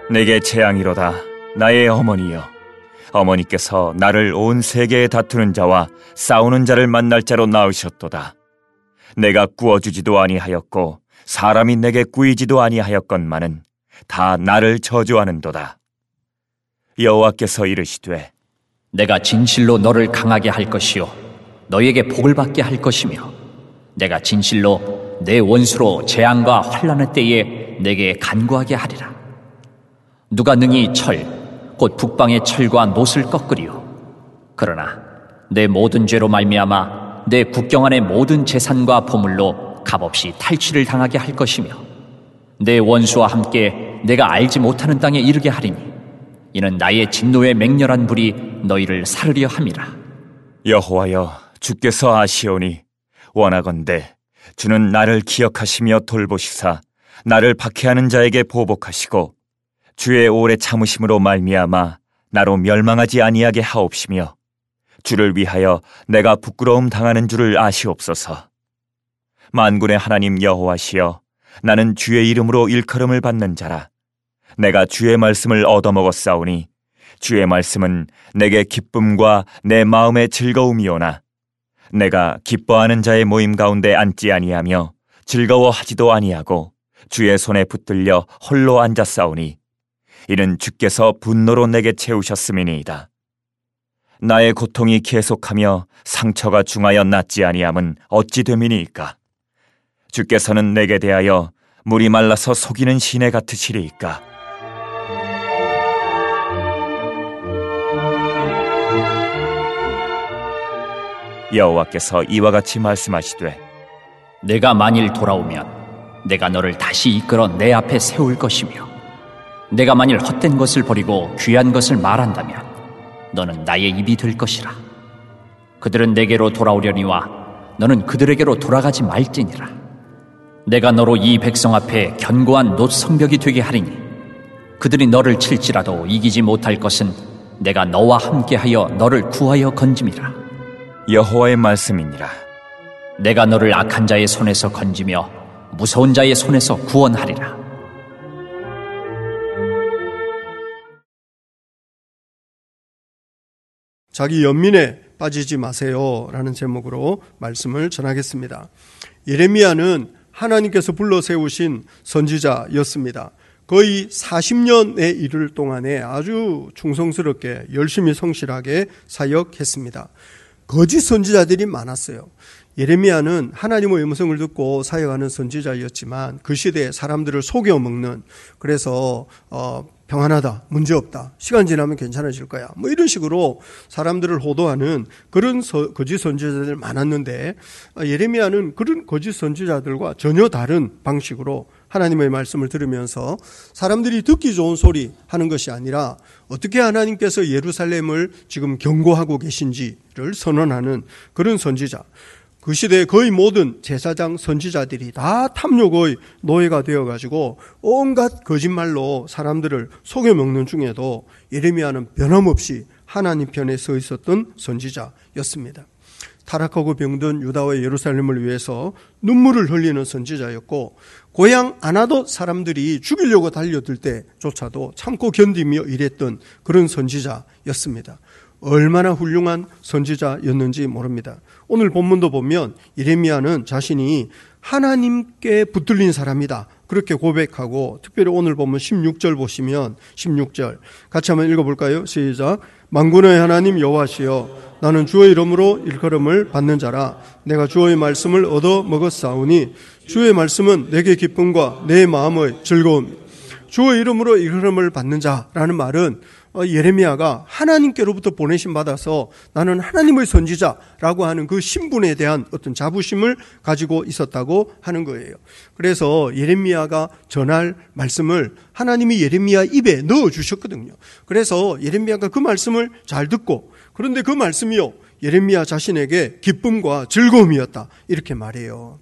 내게 재앙이로다 나의 어머니여. 어머니께서 나를 온 세계에 다투는 자와 싸우는 자를 만날 자로 낳으셨도다. 내가 구워주지도 아니하였고 사람이 내게 구이지도 아니하였건만은 다 나를 저주하는도다. 여호와께서 이르시되 내가 진실로 너를 강하게 할 것이요 너에게 복을 받게 할 것이며 내가 진실로 내 원수로 재앙과 환난의 때에 내게 간구하게 하리라. 누가 능히 곧 북방의 철과 못을 꺾으리요. 그러나 내 모든 죄로 말미암아 내 국경 안의 모든 재산과 보물로 값없이 탈취를 당하게 할 것이며 내 원수와 함께 내가 알지 못하는 땅에 이르게 하리니 이는 나의 진노의 맹렬한 불이 너희를 사르려 함이라. 여호와여, 주께서 아시오니 원하건대 주는 나를 기억하시며 돌보시사 나를 박해하는 자에게 보복하시고 주의 오래 참으심으로 말미암아 나로 멸망하지 아니하게 하옵시며 주를 위하여 내가 부끄러움 당하는 줄을 아시옵소서. 만군의 하나님 여호와시여, 나는 주의 이름으로 일컬음을 받는 자라. 내가 주의 말씀을 얻어먹었사오니 주의 말씀은 내게 기쁨과 내 마음의 즐거움이오나 내가 기뻐하는 자의 모임 가운데 앉지 아니하며 즐거워하지도 아니하고 주의 손에 붙들려 홀로 앉았사오니 이는 주께서 분노로 내게 채우셨음이니이다. 나의 고통이 계속하며 상처가 중하여 낫지 아니함은 어찌 됨이니이까? 주께서는 내게 대하여 물이 말라서 속이는 시내 같으시리이까? 여호와께서 이와 같이 말씀하시되 내가 만일 돌아오면 내가 너를 다시 이끌어 내 앞에 세울 것이며 내가 만일 헛된 것을 버리고 귀한 것을 말한다면 너는 나의 입이 될 것이라. 그들은 내게로 돌아오려니와 너는 그들에게로 돌아가지 말지니라. 내가 너로 이 백성 앞에 견고한 놋 성벽이 되게 하리니 그들이 너를 칠지라도 이기지 못할 것은 내가 너와 함께하여 너를 구하여 건짐이라. 여호와의 말씀이니라. 내가 너를 악한 자의 손에서 건지며 무서운 자의 손에서 구원하리라. 자기 연민에 빠지지 마세요 라는 제목으로 말씀을 전하겠습니다. 예레미야는 하나님께서 불러 세우신 선지자였습니다. 거의 40년에 이를 동안에 아주 충성스럽게 열심히 성실하게 사역했습니다. 거짓 선지자들이 많았어요. 예레미야는 하나님의 음성을 듣고 사역하는 선지자였지만 그 시대에 사람들을 속여먹는, 그래서 평안하다, 문제없다, 시간 지나면 괜찮아질 거야, 뭐 이런 식으로 사람들을 호도하는 그런 거짓 선지자들 많았는데 예레미야는 그런 거짓 선지자들과 전혀 다른 방식으로 하나님의 말씀을 들으면서 사람들이 듣기 좋은 소리 하는 것이 아니라 어떻게 하나님께서 예루살렘을 지금 경고하고 계신지를 선언하는 그런 선지자. 그 시대의 거의 모든 제사장 선지자들이 다 탐욕의 노예가 되어가지고 온갖 거짓말로 사람들을 속여먹는 중에도 예레미야는 변함없이 하나님 편에 서 있었던 선지자였습니다. 타락하고 병든 유다와 예루살렘을 위해서 눈물을 흘리는 선지자였고, 고향 안 와도 사람들이 죽이려고 달려들 때조차도 참고 견디며 일했던 그런 선지자였습니다. 얼마나 훌륭한 선지자였는지 모릅니다. 오늘 본문도 보면 예레미야는 자신이 하나님께 붙들린 사람이다 그렇게 고백하고, 특별히 오늘 보면 16절 보시면 16절 같이 한번 읽어볼까요? 시작. 만군의 하나님 여호와시여, 나는 주의 이름으로 일컬음을 받는 자라. 내가 주의 말씀을 얻어 먹었사오니 주의 말씀은 내게 기쁨과 내 마음의 즐거움. 주의 이름으로 일컬음을 받는 자라는 말은 예레미야가 하나님께로부터 보내심 받아서 나는 하나님의 선지자라고 하는 그 신분에 대한 어떤 자부심을 가지고 있었다고 하는 거예요. 그래서 예레미야가 전할 말씀을 하나님이 예레미야 입에 넣어주셨거든요. 그래서 예레미야가 그 말씀을 잘 듣고, 그런데 그 말씀이요 예레미야 자신에게 기쁨과 즐거움이었다 이렇게 말해요.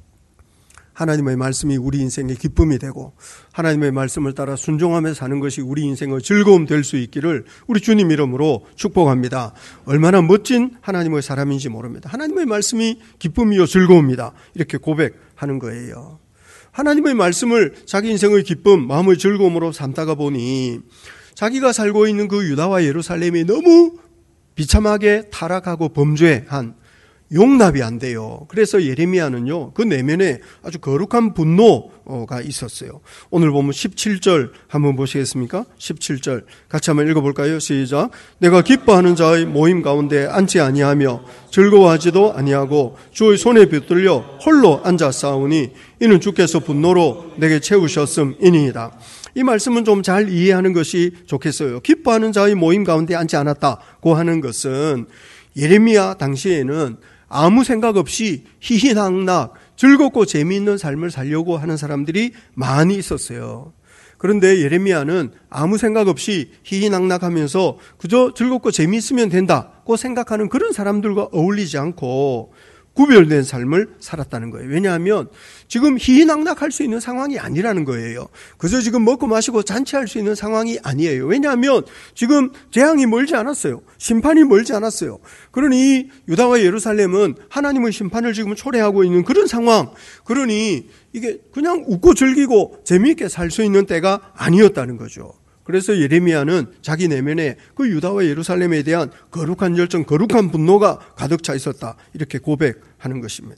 하나님의 말씀이 우리 인생의 기쁨이 되고 하나님의 말씀을 따라 순종하며 사는 것이 우리 인생의 즐거움 될 수 있기를 우리 주님 이름으로 축복합니다. 얼마나 멋진 하나님의 사람인지 모릅니다. 하나님의 말씀이 기쁨이요 즐거움이다 이렇게 고백하는 거예요. 하나님의 말씀을 자기 인생의 기쁨, 마음의 즐거움으로 삼다가 보니 자기가 살고 있는 그 유다와 예루살렘이 너무 비참하게 타락하고 범죄한 용납이 안 돼요. 그래서 예레미야는요, 그 내면에 아주 거룩한 분노가 있었어요. 오늘 보면 17절 한번 보시겠습니까? 17절 같이 한번 읽어볼까요? 시작. 내가 기뻐하는 자의 모임 가운데 앉지 아니하며 즐거워하지도 아니하고 주의 손에 붙들려 홀로 앉아 싸우니 이는 주께서 분노로 내게 채우셨음이니이다. 이 말씀은 좀 잘 이해하는 것이 좋겠어요. 기뻐하는 자의 모임 가운데 앉지 않았다고 하는 것은 예레미야 당시에는 아무 생각 없이 희희낙낙 즐겁고 재미있는 삶을 살려고 하는 사람들이 많이 있었어요. 그런데 예레미야는 아무 생각 없이 희희낙낙하면서 그저 즐겁고 재미있으면 된다고 생각하는 그런 사람들과 어울리지 않고 구별된 삶을 살았다는 거예요. 왜냐하면 지금 희희낙낙할 수 있는 상황이 아니라는 거예요. 그저 지금 먹고 마시고 잔치할 수 있는 상황이 아니에요. 왜냐하면 지금 재앙이 멀지 않았어요. 심판이 멀지 않았어요. 그러니 유다와 예루살렘은 하나님의 심판을 지금 초래하고 있는 그런 상황. 그러니 이게 그냥 웃고 즐기고 재미있게 살 수 있는 때가 아니었다는 거죠. 그래서 예레미야는 자기 내면에 그 유다와 예루살렘에 대한 거룩한 열정, 거룩한 분노가 가득 차 있었다. 이렇게 고백하는 것입니다.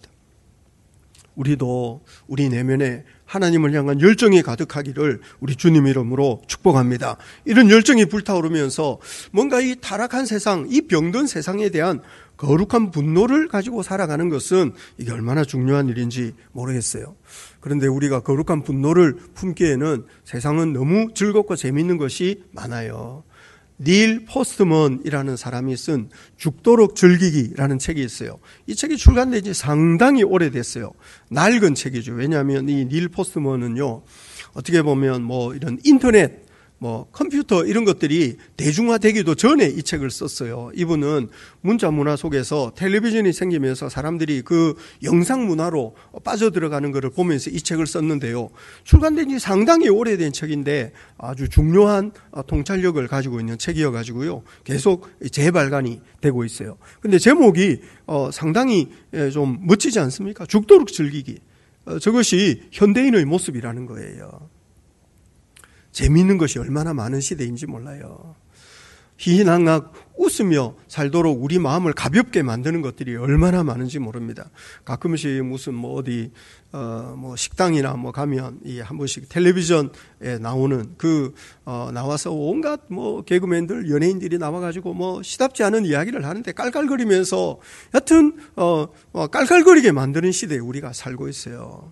우리도 우리 내면에 하나님을 향한 열정이 가득하기를 우리 주님 이름으로 축복합니다. 이런 열정이 불타오르면서 뭔가 이 타락한 세상, 이 병든 세상에 대한 거룩한 분노를 가지고 살아가는 것은 이게 얼마나 중요한 일인지 모르겠어요. 그런데 우리가 거룩한 분노를 품기에는 세상은 너무 즐겁고 재미있는 것이 많아요. 닐 포스트먼이라는 사람이 쓴 죽도록 즐기기라는 책이 있어요. 이 책이 출간된 지 상당히 오래됐어요. 낡은 책이죠. 왜냐하면 이 닐 포스트먼은요, 어떻게 보면 뭐 이런 인터넷, 컴퓨터 이런 것들이 대중화되기도 전에 이 책을 썼어요. 이분은 문자 문화 속에서 텔레비전이 생기면서 사람들이 그 영상 문화로 빠져들어가는 것을 보면서 이 책을 썼는데요. 출간된 지 상당히 오래된 책인데 아주 중요한 통찰력을 가지고 있는 책이어가지고요. 계속 재발간이 되고 있어요. 근데 제목이 상당히 좀 멋지지 않습니까? 죽도록 즐기기. 저것이 현대인의 모습이라는 거예요. 재미있는 것이 얼마나 많은 시대인지 몰라요. 희희낙낙 웃으며 살도록 우리 마음을 가볍게 만드는 것들이 얼마나 많은지 모릅니다. 가끔씩 무슨 어디 식당이나 가면 한 번씩 텔레비전에 나오는 나와서 온갖 개그맨들, 연예인들이 나와가지고 시답지 않은 이야기를 하는데 깔깔거리면서 여튼 깔깔거리게 만드는 시대에 우리가 살고 있어요.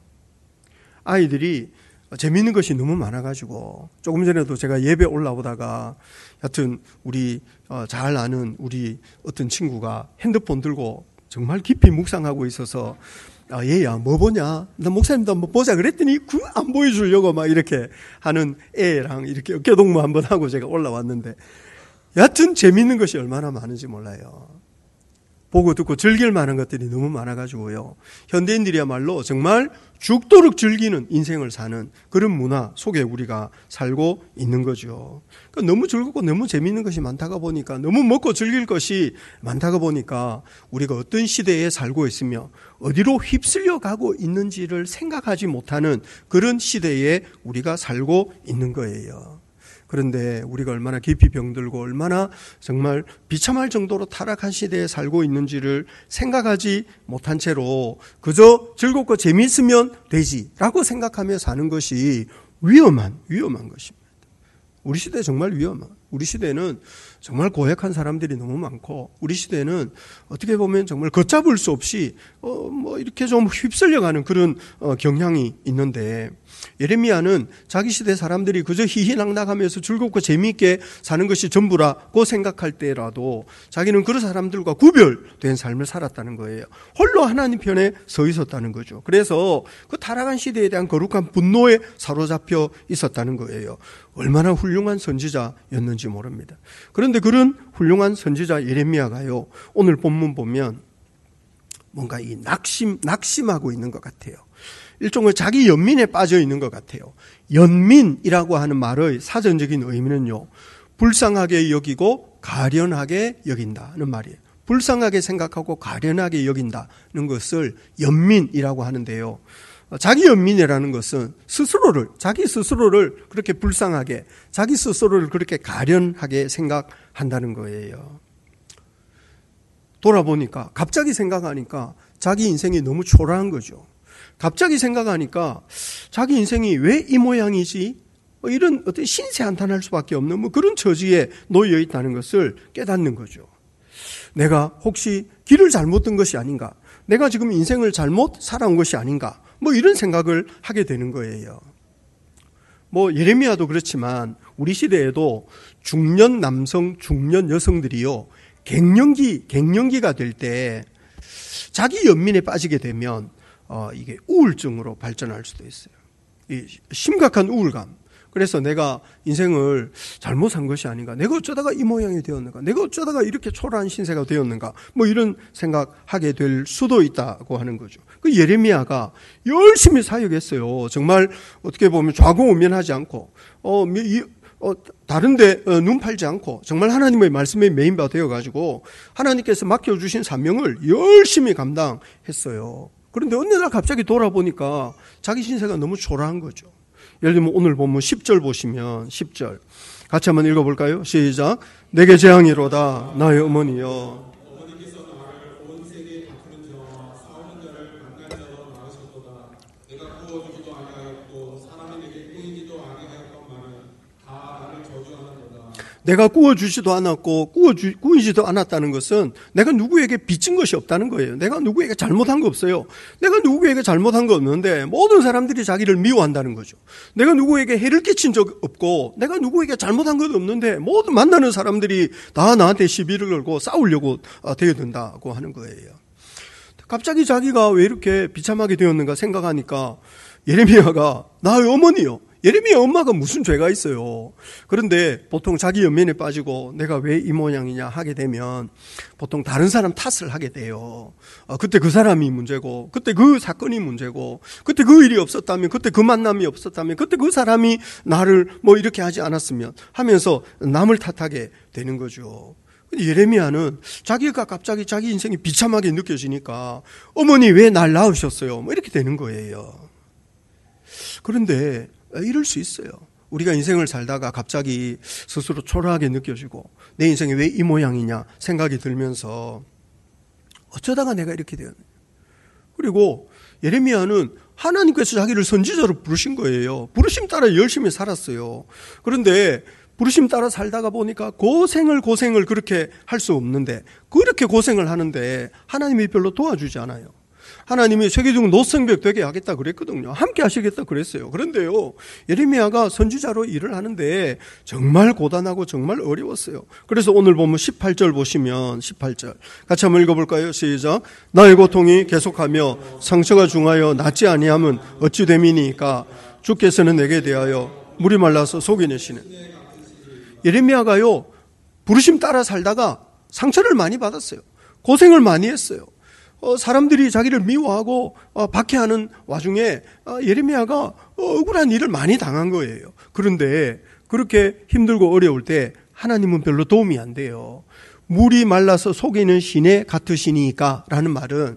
아이들이 재미있는 것이 너무 많아가지고 조금 전에도 제가 예배 올라오다가 여튼 우리 잘 아는 우리 어떤 친구가 핸드폰 들고 정말 깊이 묵상하고 있어서 얘야 뭐 보냐? 나 목사님도 한번 보자 그랬더니 안 보여주려고 막 이렇게 하는 애랑 이렇게 어깨동무 한번 하고 제가 올라왔는데 여튼 재미있는 것이 얼마나 많은지 몰라요. 보고 듣고 즐길 만한 것들이 너무 많아가지고요. 현대인들이야말로 정말 죽도록 즐기는 인생을 사는 그런 문화 속에 우리가 살고 있는 거죠. 그러니까 너무 즐겁고 너무 재미있는 것이 많다가 보니까, 너무 먹고 즐길 것이 많다가 보니까 우리가 어떤 시대에 살고 있으며 어디로 휩쓸려 가고 있는지를 생각하지 못하는 그런 시대에 우리가 살고 있는 거예요. 그런데 우리가 얼마나 깊이 병들고 얼마나 정말 비참할 정도로 타락한 시대에 살고 있는지를 생각하지 못한 채로 그저 즐겁고 재미있으면 되지라고 생각하며 사는 것이 위험한 것입니다. 우리 시대 정말 우리 시대는 정말 고약한 사람들이 너무 많고, 우리 시대는 어떻게 보면 정말 걷잡을 수 없이 이렇게 좀 휩쓸려가는 그런 경향이 있는데, 예레미야는 자기 시대 사람들이 그저 희희낙낙하면서 즐겁고 재미있게 사는 것이 전부라고 생각할 때라도 자기는 그런 사람들과 구별된 삶을 살았다는 거예요. 홀로 하나님 편에 서 있었다는 거죠. 그래서 그 타락한 시대에 대한 거룩한 분노에 사로잡혀 있었다는 거예요. 얼마나 훌륭한 선지자였는지 모릅니다. 그런데 그런 훌륭한 선지자 예레미야가요, 오늘 본문 보면 뭔가 이 낙심하고 있는 것 같아요. 일종의 자기 연민에 빠져 있는 것 같아요. 연민이라고 하는 말의 사전적인 의미는요, 불쌍하게 여기고 가련하게 여긴다는 말이에요. 불쌍하게 생각하고 가련하게 여긴다는 것을 연민이라고 하는데요. 자기 연민이라는 것은 자기 스스로를 그렇게 불쌍하게, 자기 스스로를 그렇게 가련하게 생각한다는 거예요. 돌아보니까, 갑자기 생각하니까 자기 인생이 너무 초라한 거죠. 갑자기 생각하니까 자기 인생이 왜 이 모양이지? 이런 어떤 신세한탄할 수밖에 없는 그런 처지에 놓여 있다는 것을 깨닫는 거죠. 내가 혹시 길을 잘못 든 것이 아닌가? 내가 지금 인생을 잘못 살아온 것이 아닌가? 이런 생각을 하게 되는 거예요. 예레미야도 그렇지만 우리 시대에도 중년 남성, 중년 여성들이요, 갱년기가 될 때 자기 연민에 빠지게 되면 이게 우울증으로 발전할 수도 있어요. 이 심각한 우울감. 그래서 내가 인생을 잘못 산 것이 아닌가, 내가 어쩌다가 이 모양이 되었는가, 내가 어쩌다가 이렇게 초라한 신세가 되었는가, 이런 생각하게 될 수도 있다고 하는 거죠. 그 예레미야가 열심히 사역했어요. 정말 어떻게 보면 좌고우면하지 않고 다른데 눈 팔지 않고 정말 하나님의 말씀에 메인바 되어가지고 하나님께서 맡겨주신 사명을 열심히 감당했어요. 그런데 어느 날 갑자기 돌아보니까 자기 신세가 너무 초라한 거죠. 예를 들면 오늘 본문 10절 보시면 10절 같이 한번 읽어볼까요? 시작. 내게 재앙이로다 나의 어머니여. 어머니께서 나를 온 세계에 다투는 자와 싸우는 자를 강간자로 낳으셨도다. 내가 구워주지도 아니하였고 사람이 내게 꾸이지도 아니하였던 말은 다 나를 저주하는도다. 내가 구워주지도 않았고 구이지도 않았다는 것은 내가 누구에게 빚진 것이 없다는 거예요. 내가 누구에게 잘못한 거 없어요. 내가 누구에게 잘못한 거 없는데 모든 사람들이 자기를 미워한다는 거죠. 내가 누구에게 해를 끼친 적 없고 내가 누구에게 잘못한 것 없는데 모든 만나는 사람들이 다 나한테 시비를 걸고 싸우려고 되어든다고 하는 거예요. 갑자기 자기가 왜 이렇게 비참하게 되었는가 생각하니까 예레미야가 나의 어머니요. 예레미야 엄마가 무슨 죄가 있어요. 그런데 보통 자기 연민에 빠지고 내가 왜 이 모양이냐 하게 되면 보통 다른 사람 탓을 하게 돼요. 그때 그 사람이 문제고, 그때 그 사건이 문제고, 그때 그 일이 없었다면, 그때 그 만남이 없었다면, 그때 그 사람이 나를 이렇게 하지 않았으면 하면서 남을 탓하게 되는 거죠. 예레미야는 자기가 갑자기 자기 인생이 비참하게 느껴지니까 어머니 왜 날 낳으셨어요? 이렇게 되는 거예요. 그런데 이럴 수 있어요. 우리가 인생을 살다가 갑자기 스스로 초라하게 느껴지고 내 인생이 왜 이 모양이냐 생각이 들면서 어쩌다가 내가 이렇게 되었냐. 그리고 예레미야는 하나님께서 자기를 선지자로 부르신 거예요. 부르심 따라 열심히 살았어요. 그런데 부르심 따라 살다가 보니까 고생을 그렇게 할 수 없는데, 그렇게 고생을 하는데 하나님이 별로 도와주지 않아요. 하나님이 세계중 노성벽 되게 하겠다 그랬거든요. 함께 하시겠다 그랬어요. 그런데요, 예레미야가 선지자로 일을 하는데 정말 고단하고 정말 어려웠어요. 그래서 오늘 보면 18절 보시면 18절 같이 한번 읽어볼까요? 시작. 나의 고통이 계속하며 상처가 중하여 낫지 아니함은 어찌 됨이니까 주께서는 내게 대하여 물이 말라서 속이 내시는. 예레미야가요, 부르심 따라 살다가 상처를 많이 받았어요. 고생을 많이 했어요. 사람들이 자기를 미워하고 박해하는 와중에 예레미야가 억울한 일을 많이 당한 거예요. 그런데 그렇게 힘들고 어려울 때 하나님은 별로 도움이 안 돼요. 물이 말라서 속이는 시내 같으시니까 라는 말은,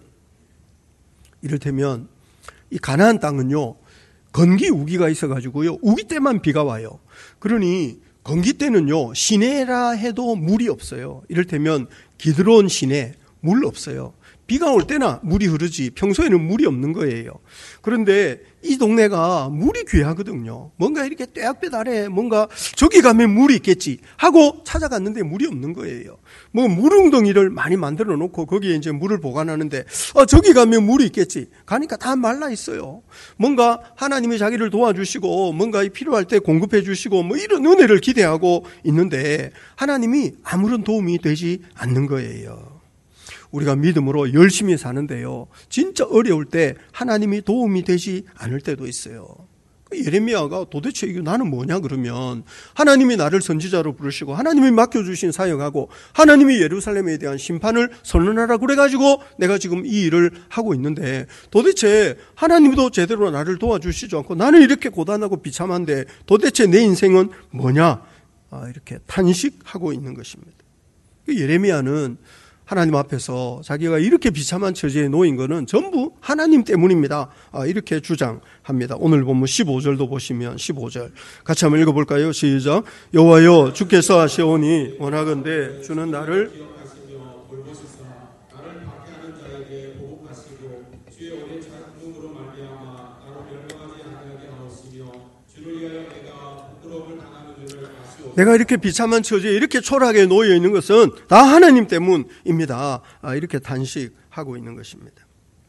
이를테면 이 가나안 땅은요, 건기 우기가 있어가지고요, 우기 때만 비가 와요. 그러니 건기 때는요, 시내라 해도 물이 없어요. 이를테면 기드론 시내 물 없어요. 비가 올 때나 물이 흐르지 평소에는 물이 없는 거예요. 그런데 이 동네가 물이 귀하거든요. 뭔가 이렇게 떼약볕 아래 뭔가 저기 가면 물이 있겠지 하고 찾아갔는데 물이 없는 거예요. 물웅덩이를 많이 만들어 놓고 거기에 이제 물을 보관하는데 저기 가면 물이 있겠지. 가니까 다 말라 있어요. 뭔가 하나님이 자기를 도와주시고 뭔가 필요할 때 공급해 주시고 이런 은혜를 기대하고 있는데 하나님이 아무런 도움이 되지 않는 거예요. 우리가 믿음으로 열심히 사는데요, 진짜 어려울 때 하나님이 도움이 되지 않을 때도 있어요. 예레미야가 도대체 이게 나는 뭐냐 그러면, 하나님이 나를 선지자로 부르시고 하나님이 맡겨주신 사역하고 하나님이 예루살렘에 대한 심판을 선언하라 그래가지고 내가 지금 이 일을 하고 있는데, 도대체 하나님도 제대로 나를 도와주시지 않고 나는 이렇게 고단하고 비참한데 도대체 내 인생은 뭐냐, 이렇게 탄식하고 있는 것입니다. 예레미야는 하나님 앞에서 자기가 이렇게 비참한 처지에 놓인 것은 전부 하나님 때문입니다. 이렇게 주장합니다. 오늘 보면 15절도 보시면 15절 같이 한번 읽어볼까요? 시작. 여호와여 주께서 하시오니 원하건대 주는 나를 기억하시며 돌보시사 나를 박해하는 자에게 보복하시고 주의 오랜 장중으로 말미암아 나로 멸망하지 아니하게 하옵시며 주를 위하여 내가 부끄러움을 당하는 줄을 아시오. 내가 이렇게 비참한 처지에 이렇게 초라하게 놓여 있는 것은 다 하나님 때문입니다. 이렇게 단식하고 있는 것입니다.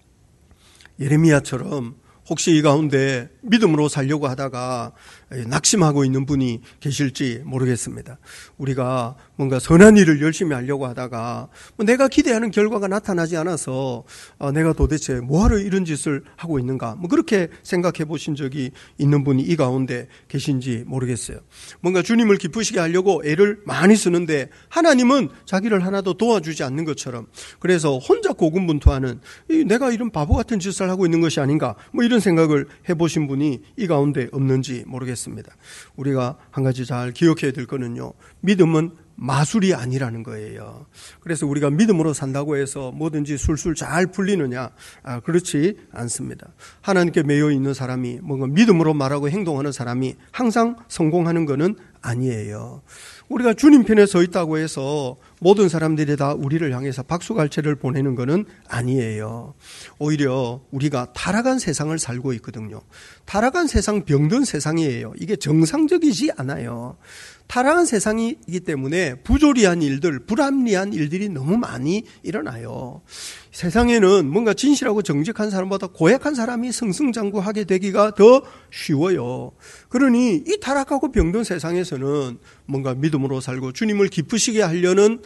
예레미야처럼 혹시 이 가운데 믿음으로 살려고 하다가 낙심하고 있는 분이 계실지 모르겠습니다. 우리가 뭔가 선한 일을 열심히 하려고 하다가 내가 기대하는 결과가 나타나지 않아서 내가 도대체 뭐하러 이런 짓을 하고 있는가, 그렇게 생각해 보신 적이 있는 분이 이 가운데 계신지 모르겠어요. 뭔가 주님을 기쁘시게 하려고 애를 많이 쓰는데 하나님은 자기를 하나도 도와주지 않는 것처럼, 그래서 혼자 고군분투하는, 내가 이런 바보 같은 짓을 하고 있는 것이 아닌가, 이런 생각을 해보신 분이 이 가운데 없는지 모르겠습니다. 우리가 한 가지 잘 기억해야 될 거는요, 믿음은 마술이 아니라는 거예요. 그래서 우리가 믿음으로 산다고 해서 뭐든지 술술 잘 풀리느냐, 그렇지 않습니다. 하나님께 매여 있는 사람이, 뭔가 믿음으로 말하고 행동하는 사람이 항상 성공하는 것은 아니에요. 우리가 주님 편에 서 있다고 해서 모든 사람들이 다 우리를 향해서 박수갈채를 보내는 것은 아니에요. 오히려 우리가 타락한 세상을 살고 있거든요. 타락한 세상, 병든 세상이에요. 이게 정상적이지 않아요. 타락한 세상이기 때문에 부조리한 일들, 불합리한 일들이 너무 많이 일어나요. 세상에는 뭔가 진실하고 정직한 사람보다 고약한 사람이 승승장구하게 되기가 더 쉬워요. 그러니 이 타락하고 병든 세상에서는 뭔가 믿음으로 살고 주님을 기쁘시게 하려는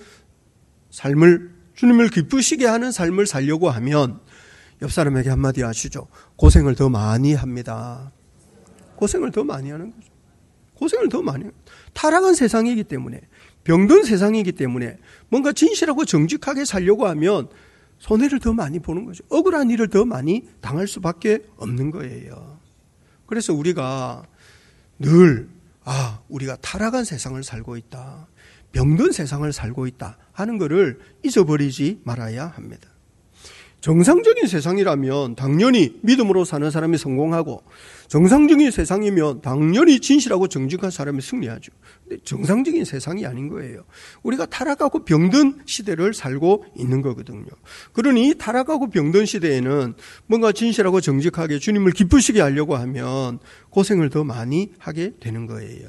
삶을, 주님을 기쁘시게 하는 삶을 살려고 하면 옆 사람에게 한마디 하시죠. 고생을 더 많이 합니다. 고생을 더 많이 하는 거죠. 고생을 더 많이 합니다. 타락한 세상이기 때문에, 병든 세상이기 때문에 뭔가 진실하고 정직하게 살려고 하면 손해를 더 많이 보는 거죠. 억울한 일을 더 많이 당할 수밖에 없는 거예요. 그래서 우리가 늘 우리가 타락한 세상을 살고 있다, 병든 세상을 살고 있다 하는 것을 잊어버리지 말아야 합니다. 정상적인 세상이라면 당연히 믿음으로 사는 사람이 성공하고, 정상적인 세상이면 당연히 진실하고 정직한 사람이 승리하죠. 근데 정상적인 세상이 아닌 거예요. 우리가 타락하고 병든 시대를 살고 있는 거거든요. 그러니 타락하고 병든 시대에는 뭔가 진실하고 정직하게 주님을 기쁘시게 하려고 하면 고생을 더 많이 하게 되는 거예요.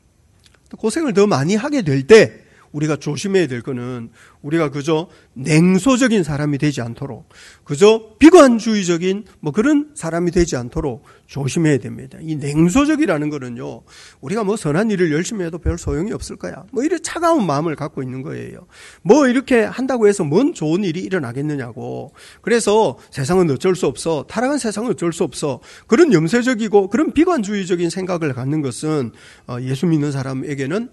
고생을 더 많이 하게 될 때 우리가 조심해야 될 거는, 우리가 그저 냉소적인 사람이 되지 않도록, 그저 비관주의적인 그런 사람이 되지 않도록 조심해야 됩니다. 이 냉소적이라는 거는요, 우리가 선한 일을 열심히 해도 별 소용이 없을 거야, 이렇게 차가운 마음을 갖고 있는 거예요. 이렇게 한다고 해서 뭔 좋은 일이 일어나겠느냐고. 그래서 세상은 어쩔 수 없어, 타락한 세상은 어쩔 수 없어, 그런 염세적이고 그런 비관주의적인 생각을 갖는 것은 예수 믿는 사람에게는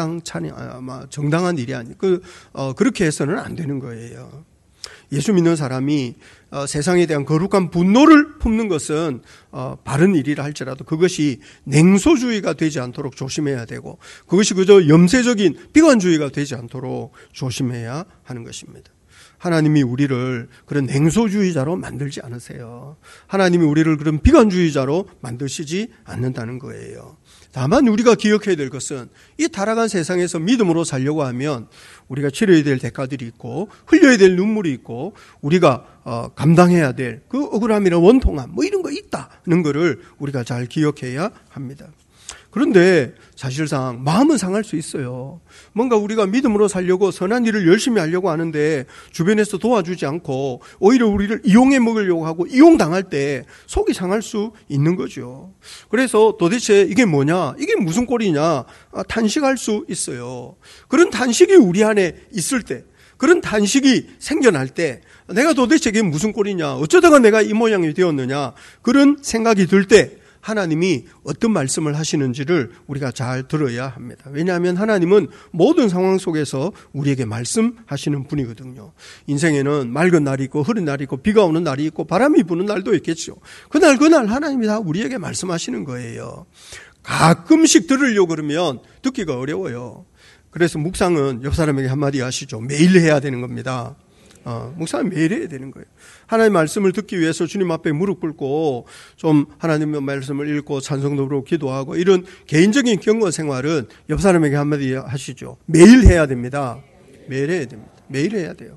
정당한 일이 아니에요. 그렇게 해서는 안 되는 거예요. 예수 믿는 사람이 세상에 대한 거룩한 분노를 품는 것은 바른 일이라 할지라도 그것이 냉소주의가 되지 않도록 조심해야 되고, 그것이 그저 염세적인 비관주의가 되지 않도록 조심해야 하는 것입니다. 하나님이 우리를 그런 냉소주의자로 만들지 않으세요. 하나님이 우리를 그런 비관주의자로 만드시지 않는다는 거예요. 다만 우리가 기억해야 될 것은, 이 타락한 세상에서 믿음으로 살려고 하면 우리가 치러야 될 대가들이 있고, 흘려야 될 눈물이 있고, 우리가 감당해야 될 그 억울함이나 원통함 이런 거 있다는 것을 우리가 잘 기억해야 합니다. 그런데 사실상 마음은 상할 수 있어요. 뭔가 우리가 믿음으로 살려고 선한 일을 열심히 하려고 하는데 주변에서 도와주지 않고 오히려 우리를 이용해 먹으려고 하고 이용당할 때 속이 상할 수 있는 거죠. 그래서 도대체 이게 뭐냐, 이게 무슨 꼴이냐 탄식할 수 있어요. 그런 탄식이 우리 안에 있을 때, 그런 탄식이 생겨날 때, 내가 도대체 이게 무슨 꼴이냐, 어쩌다가 내가 이 모양이 되었느냐, 그런 생각이 들 때 하나님이 어떤 말씀을 하시는지를 우리가 잘 들어야 합니다. 왜냐하면 하나님은 모든 상황 속에서 우리에게 말씀하시는 분이거든요. 인생에는 맑은 날이 있고 흐린 날이 있고 비가 오는 날이 있고 바람이 부는 날도 있겠죠. 그날 하나님이 다 우리에게 말씀하시는 거예요. 가끔씩 들으려고 그러면 듣기가 어려워요. 그래서 묵상은 옆 사람에게 한마디 하시죠. 매일 해야 되는 겁니다. 묵상은 매일 해야 되는 거예요. 하나님의 말씀을 듣기 위해서 주님 앞에 무릎 꿇고 좀 하나님의 말씀을 읽고 찬송도 부르고 기도하고 이런 개인적인 경건 생활은 옆 사람에게 한마디 하시죠. 매일 해야 됩니다. 매일 해야 됩니다. 매일 해야 돼요.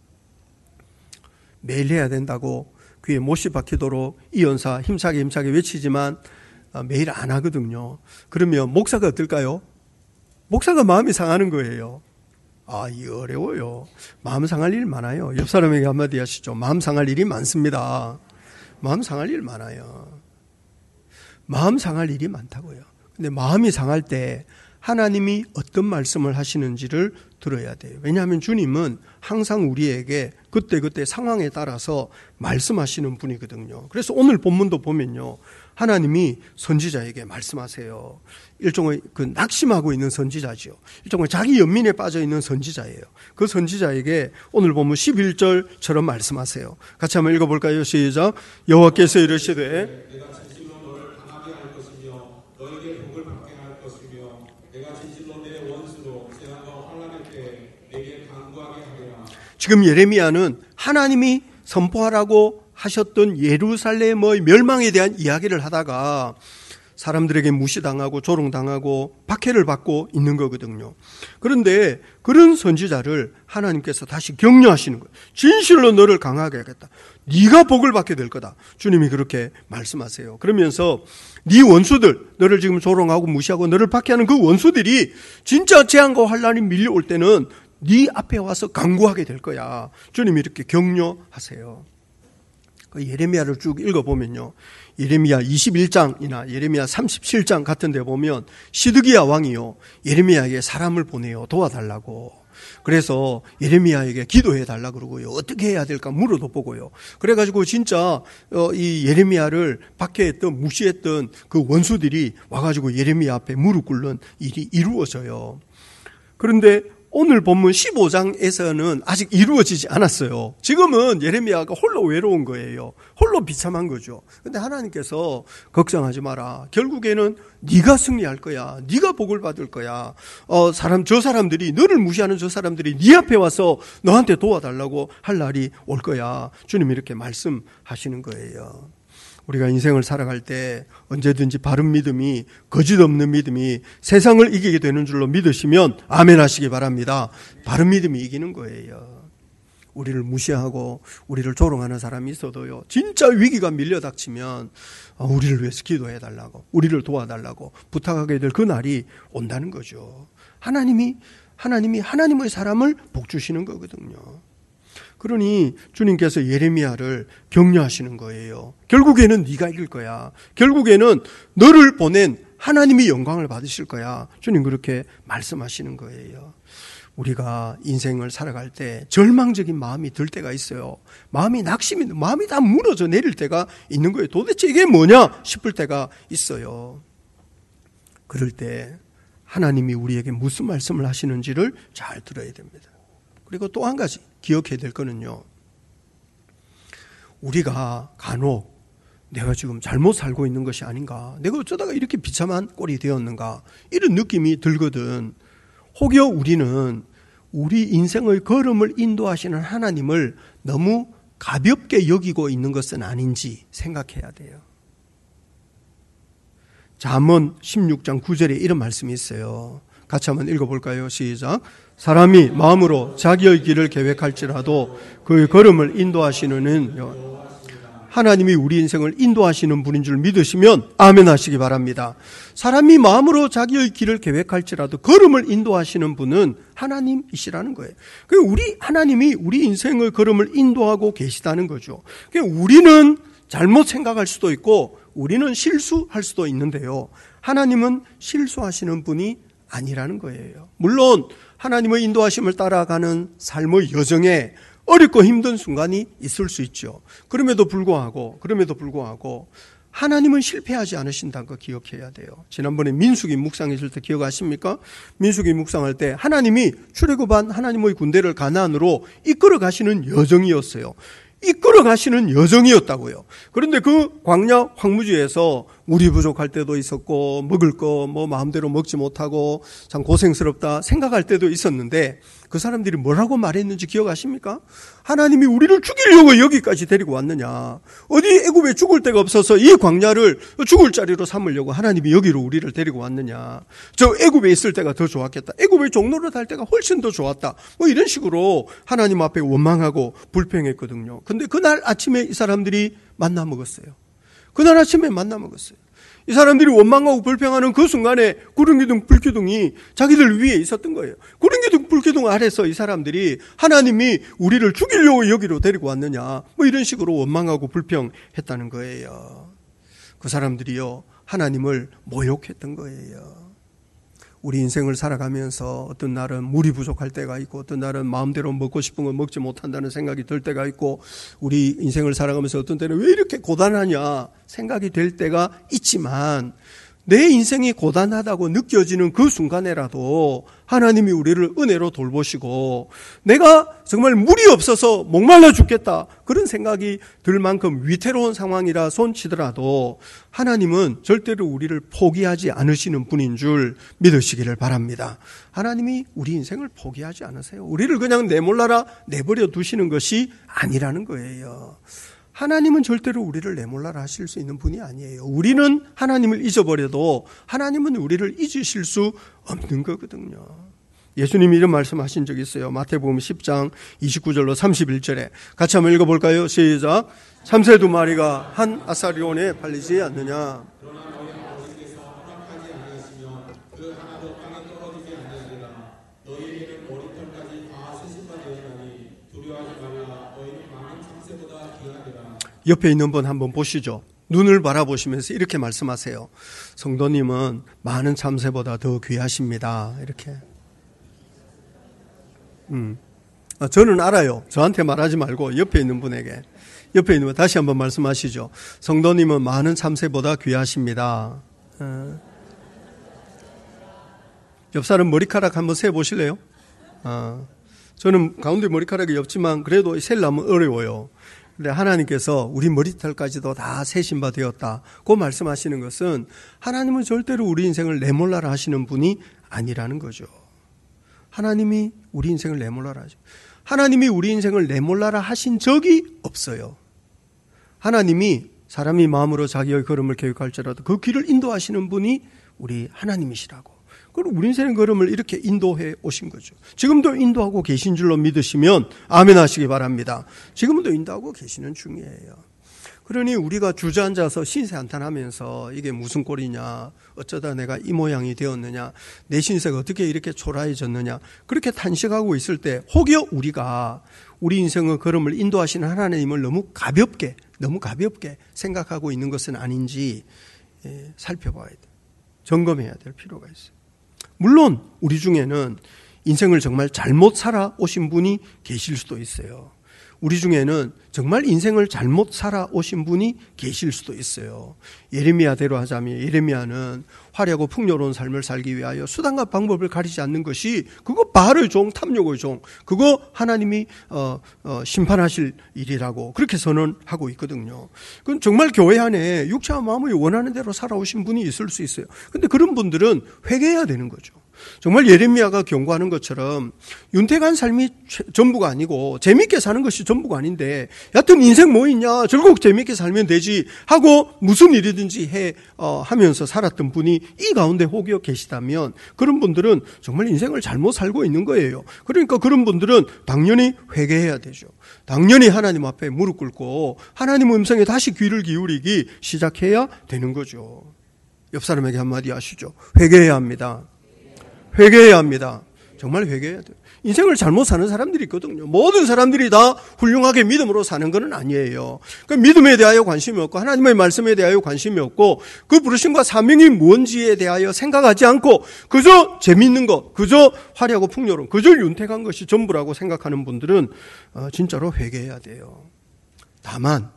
매일 해야 된다고 귀에 못이 박히도록 이 연사 힘차게 외치지만 매일 안 하거든요. 그러면 목사가 어떨까요? 목사가 마음이 상하는 거예요. 이게 어려워요. 마음 상할 일 많아요. 옆 사람에게 한마디 하시죠. 마음 상할 일이 많습니다. 마음 상할 일 많아요. 마음 상할 일이 많다고요. 근데 마음이 상할 때 하나님이 어떤 말씀을 하시는지를 들어야 돼요. 왜냐하면 주님은 항상 우리에게 그때그때 상황에 따라서 말씀하시는 분이거든요. 그래서 오늘 본문도 보면요. 하나님이 선지자에게 말씀하세요. 일종의 낙심하고 있는 선지자지요. 일종의 자기 연민에 빠져 있는 선지자예요. 그 선지자에게 오늘 보면 11절처럼 말씀하세요. 같이 한번 읽어볼까요? 시작. 여호와께서 이르시되 내가 진실로 너를 강하게 할 것이며 너에게 복을 받게 할 것이며 내가 진실로 내 원수로 재난과 환난의 때에 내게 간구하게 하리라. 지금 예레미야는 하나님이 선포하라고 하셨던 예루살렘의 멸망에 대한 이야기를 하다가 사람들에게 무시당하고 조롱당하고 박해를 받고 있는 거거든요. 그런데 그런 선지자를 하나님께서 다시 격려하시는 거예요. 진실로 너를 강하게 하겠다. 네가 복을 받게 될 거다. 주님이 그렇게 말씀하세요. 그러면서 네 원수들, 너를 지금 조롱하고 무시하고 너를 박해하는 그 원수들이 진짜 재앙과 환난이 밀려올 때는 네 앞에 와서 간구하게 될 거야. 주님이 이렇게 격려하세요. 예레미야를 쭉 읽어보면요. 예레미야 21장이나 예레미야 37장 같은 데 보면 시드기야 왕이요. 예레미야에게 사람을 보내요. 도와달라고. 그래서 예레미야에게 기도해달라 그러고요. 어떻게 해야 될까 물어도 보고요. 그래가지고 진짜 이 예레미야를 박해했던 무시했던 그 원수들이 와가지고 예레미야 앞에 무릎 꿇는 일이 이루어져요. 그런데 오늘 본문 15장에서는 아직 이루어지지 않았어요. 지금은 예레미야가 홀로 외로운 거예요. 홀로 비참한 거죠. 그런데 하나님께서 걱정하지 마라. 결국에는 네가 승리할 거야. 네가 복을 받을 거야. 저 사람들이 너를 무시하는 저 사람들이 네 앞에 와서 너한테 도와달라고 할 날이 올 거야. 주님이 이렇게 말씀하시는 거예요. 우리가 인생을 살아갈 때 언제든지 바른 믿음이 거짓 없는 믿음이 세상을 이기게 되는 줄로 믿으시면 아멘 하시기 바랍니다. 바른 믿음이 이기는 거예요. 우리를 무시하고 우리를 조롱하는 사람이 있어도요. 진짜 위기가 밀려닥치면 우리를 위해서 기도해달라고 우리를 도와달라고 부탁하게 될 그 날이 온다는 거죠. 하나님이 하나님의 사람을 복주시는 거거든요. 그러니 주님께서 예레미야를 격려하시는 거예요. 결국에는 네가 이길 거야. 결국에는 너를 보낸 하나님이 영광을 받으실 거야. 주님 그렇게 말씀하시는 거예요. 우리가 인생을 살아갈 때 절망적인 마음이 들 때가 있어요. 마음이 다 무너져 내릴 때가 있는 거예요. 도대체 이게 뭐냐 싶을 때가 있어요. 그럴 때 하나님이 우리에게 무슨 말씀을 하시는지를 잘 들어야 됩니다. 그리고 또 한 가지 기억해야 될 거는요. 우리가 간혹 내가 지금 잘못 살고 있는 것이 아닌가. 내가 어쩌다가 이렇게 비참한 꼴이 되었는가. 이런 느낌이 들거든. 혹여 우리는 우리 인생의 걸음을 인도하시는 하나님을 너무 가볍게 여기고 있는 것은 아닌지 생각해야 돼요. 잠언 16장 9절에 이런 말씀이 있어요. 같이 한번 읽어볼까요? 시작. 사람이 마음으로 자기의 길을 계획할지라도 그의 걸음을 인도하시는 하나님이 우리 인생을 인도하시는 분인 줄 믿으시면 아멘 하시기 바랍니다. 사람이 마음으로 자기의 길을 계획할지라도 걸음을 인도하시는 분은 하나님이시라는 거예요. 하나님이 우리 인생의 걸음을 인도하고 계시다는 거죠. 우리는 잘못 생각할 수도 있고 우리는 실수할 수도 있는데요. 하나님은 실수하시는 분이 아니라는 거예요. 물론 하나님의 인도하심을 따라가는 삶의 여정에 어렵고 힘든 순간이 있을 수 있죠. 그럼에도 불구하고 하나님은 실패하지 않으신다는 거 기억해야 돼요. 지난번에 민수기 묵상했을 때 기억하십니까? 민수기 묵상할 때 하나님이 출애굽한 하나님의 군대를 가나안으로 이끌어 가시는 여정이었어요. 이끌어 가시는 여정이었다고요. 그런데 그 광야 황무지에서 물이 부족할 때도 있었고 먹을 거 뭐 마음대로 먹지 못하고 참 고생스럽다 생각할 때도 있었는데 그 사람들이 뭐라고 말했는지 기억하십니까? 하나님이 우리를 죽이려고 여기까지 데리고 왔느냐? 어디 애굽에 죽을 데가 없어서 이 광야를 죽을 자리로 삼으려고 하나님이 여기로 우리를 데리고 왔느냐? 저 애굽에 있을 때가 더 좋았겠다. 애굽에 종노릇 할 때가 훨씬 더 좋았다. 뭐 이런 식으로 하나님 앞에 원망하고 불평했거든요. 근데 그날 아침에 이 사람들이 만나 먹었어요. 그날 아침에 만나 먹었어요. 이 사람들이 원망하고 불평하는 그 순간에 구름기둥 불기둥이 자기들 위에 있었던 거예요. 구름기둥 불기둥 아래서 이 사람들이 하나님이 우리를 죽이려고 여기로 데리고 왔느냐 뭐 이런 식으로 원망하고 불평했다는 거예요. 그 사람들이요 하나님을 모욕했던 거예요. 우리 인생을 살아가면서 어떤 날은 물이 부족할 때가 있고 어떤 날은 마음대로 먹고 싶은 걸 먹지 못한다는 생각이 들 때가 있고 우리 인생을 살아가면서 어떤 때는 왜 이렇게 고단하냐 생각이 될 때가 있지만 내 인생이 고단하다고 느껴지는 그 순간에라도 하나님이 우리를 은혜로 돌보시고 내가 정말 물이 없어서 목말라 죽겠다 그런 생각이 들 만큼 위태로운 상황이라 손치더라도 하나님은 절대로 우리를 포기하지 않으시는 분인 줄 믿으시기를 바랍니다. 하나님이 우리 인생을 포기하지 않으세요. 우리를 그냥 내몰라라 내버려 두시는 것이 아니라는 거예요. 하나님은 절대로 우리를 내몰라라 하실 수 있는 분이 아니에요. 우리는 하나님을 잊어버려도 하나님은 우리를 잊으실 수 없는 거거든요. 예수님이 이런 말씀하신 적이 있어요. 마태복음 10장 29절로 31절에 같이 한번 읽어볼까요? 시작. 참새 두 마리가 한 아사리온에 팔리지 않느냐. 옆에 있는 분 한번 보시죠. 눈을 바라보시면서 이렇게 말씀하세요. 성도님은 많은 참새보다 더 귀하십니다. 이렇게. 저는 알아요. 저한테 말하지 말고 옆에 있는 분에게. 옆에 있는 분 다시 한번 말씀하시죠. 성도님은 많은 참새보다 귀하십니다. 옆 사람 머리카락 한번 세보실래요? 저는 가운데 머리카락이 없지만 그래도 세려면 어려워요. 근데 하나님께서 우리 머리털까지도 다 세신 바 되었다. 그 말씀하시는 것은 하나님은 절대로 우리 인생을 내몰라라 하시는 분이 아니라는 거죠. 하나님이 우리 인생을 내몰라라 하죠. 하나님이 우리 인생을 내몰라라 하신 적이 없어요. 하나님이 사람이 마음으로 자기의 걸음을 계획할지라도 그 길을 인도하시는 분이 우리 하나님이시라고. 그리고 우리 인생의 걸음을 이렇게 인도해 오신 거죠. 지금도 인도하고 계신 줄로 믿으시면 아멘 하시기 바랍니다. 지금도 인도하고 계시는 중이에요. 그러니 우리가 주저앉아서 신세한탄하면서 이게 무슨 꼴이냐, 어쩌다 내가 이 모양이 되었느냐, 내 신세가 어떻게 이렇게 초라해졌느냐, 그렇게 탄식하고 있을 때 혹여 우리가 우리 인생의 걸음을 인도하시는 하나님을 너무 가볍게 생각하고 있는 것은 아닌지 살펴봐야 돼요. 점검해야 될 필요가 있어요. 물론 우리 중에는 인생을 정말 잘못 살아오신 분이 계실 수도 있어요. 우리 중에는 정말 인생을 잘못 살아오신 분이 계실 수도 있어요. 예레미야대로 하자면 예레미야는 화려하고 풍요로운 삶을 살기 위하여 수단과 방법을 가리지 않는 것이 그거 바알의 종, 탐욕의 종, 그거 하나님이 심판하실 일이라고 그렇게 선언하고 있거든요. 그건 정말 교회 안에 육체와 마음이 원하는 대로 살아오신 분이 있을 수 있어요. 그런데 그런 분들은 회개해야 되는 거죠. 정말 예레미야가 경고하는 것처럼 윤택한 삶이 전부가 아니고 재밌게 사는 것이 전부가 아닌데 여하튼 인생 뭐 있냐, 즐겁게 재밌게 살면 되지 하고 무슨 일이든지 하면서 살았던 분이 이 가운데 혹여 계시다면 그런 분들은 정말 인생을 잘못 살고 있는 거예요. 그러니까 그런 분들은 당연히 회개해야 되죠. 당연히 하나님 앞에 무릎 꿇고 하나님 음성에 다시 귀를 기울이기 시작해야 되는 거죠. 옆 사람에게 한마디 하시죠. 회개해야 합니다. 회개해야 합니다. 정말 회개해야 돼요. 인생을 잘못 사는 사람들이 있거든요. 모든 사람들이 다 훌륭하게 믿음으로 사는 건 아니에요. 그러니까 믿음에 대하여 관심이 없고 하나님의 말씀에 대하여 관심이 없고 그 부르심과 사명이 뭔지에 대하여 생각하지 않고 그저 재밌는 것, 그저 화려하고 풍요로운, 그저 윤택한 것이 전부라고 생각하는 분들은 진짜로 회개해야 돼요. 다만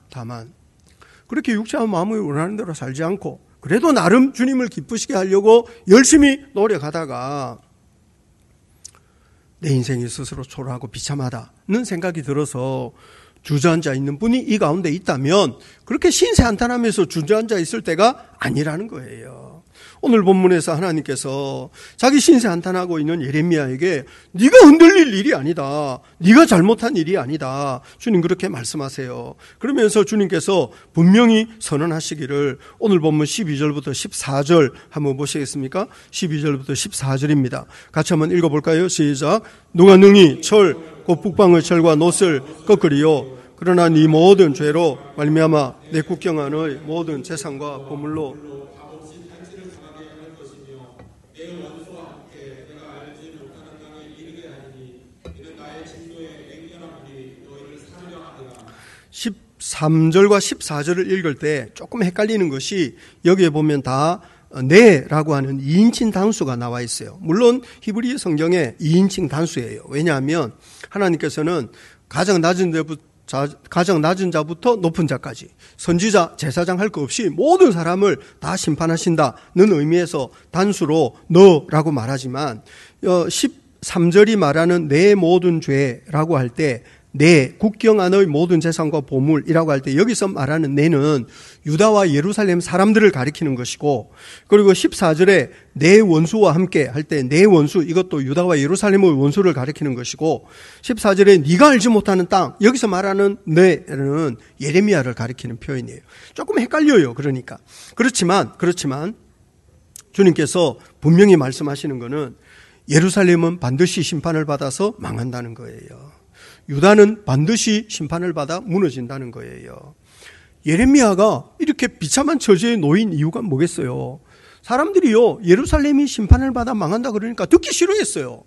그렇게 육체와 마음을 원하는 대로 살지 않고 그래도 나름 주님을 기쁘시게 하려고 열심히 노력하다가 내 인생이 스스로 초라하고 비참하다는 생각이 들어서 주저앉아 있는 분이 이 가운데 있다면 그렇게 신세한탄하면서 주저앉아 있을 때가 아니라는 거예요. 오늘 본문에서 하나님께서 자기 신세한탄하고 있는 예레미야에게 네가 흔들릴 일이 아니다. 네가 잘못한 일이 아니다. 주님 그렇게 말씀하세요. 그러면서 주님께서 분명히 선언하시기를 오늘 본문 12절부터 14절 한번 보시겠습니까? 12절부터 14절입니다. 같이 한번 읽어볼까요? 시작. 누가 능히 철, 곧 북방의 철과 놋을 꺾으리요. 그러나 네 모든 죄로 말미암아 내 국경 안의 모든 재산과 보물로 내 원수와 함께 내가 알지 못하는 땅에 이르게 하리니 이는 나의 진노의 맹렬한 불이 너희를 사르려 하리라. 13절과 14절을 읽을 때 조금 헷갈리는 것이 여기에 보면 다 네라고 하는 2인칭 단수가 나와 있어요. 물론 히브리 성경에 2인칭 단수예요. 왜냐하면 하나님께서는 가장 낮은 자부터 높은 자까지 선지자, 제사장 할 것 없이 모든 사람을 다 심판하신다는 의미에서 단수로 너라고 말하지만 13절이 말하는 내 모든 죄라고 할 때 내 국경 안의 모든 재산과 보물이라고 할 때 여기서 말하는 내는 유다와 예루살렘 사람들을 가리키는 것이고, 그리고 14절에 내 원수와 함께 할 때 내 원수, 이것도 유다와 예루살렘의 원수를 가리키는 것이고, 14절에 네가 알지 못하는 땅, 여기서 말하는 내는 예레미야를 가리키는 표현이에요. 조금 헷갈려요. 그렇지만 주님께서 분명히 말씀하시는 것은 예루살렘은 반드시 심판을 받아서 망한다는 거예요. 유다는 반드시 심판을 받아 무너진다는 거예요. 예레미야가 이렇게 비참한 처지에 놓인 이유가 뭐겠어요? 사람들이요, 예루살렘이 심판을 받아 망한다 그러니까 듣기 싫어했어요.